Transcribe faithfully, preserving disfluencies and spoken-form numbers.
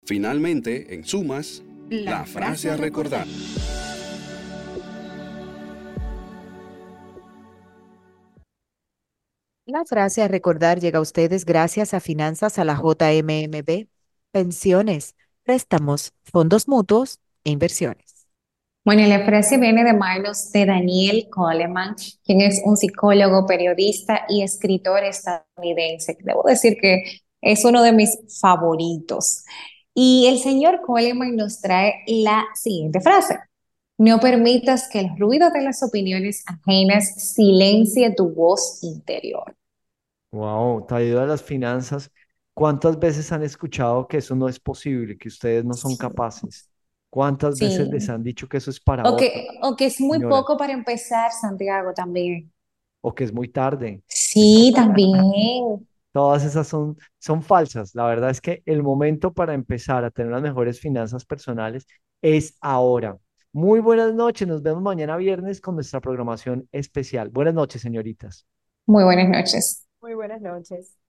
Finalmente, en sumas, la, la frase a recordar. La frase a recordar llega a ustedes gracias a Finanzas a la J M M B, pensiones, préstamos, fondos mutuos e inversiones. Bueno, y la frase viene de manos de Daniel Goleman, quien es un psicólogo, periodista y escritor estadounidense. Debo decir que es uno de mis favoritos. Y el señor Goleman nos trae la siguiente frase. No permitas que el ruido de las opiniones ajenas silencie tu voz interior. Wow, te ayuda a las finanzas. ¿Cuántas veces han escuchado que eso no es posible, que ustedes no son capaces? ¿Cuántas veces les Sí. han dicho que eso es para O otros, que, o que es muy señora? poco para empezar, Santiago, también. O que es muy tarde. Sí, también. Todas esas son, son falsas. La verdad es que el momento para empezar a tener las mejores finanzas personales es ahora. Muy buenas noches. Nos vemos mañana viernes con nuestra programación especial. Buenas noches, señoritas. Muy buenas noches. Muy buenas noches.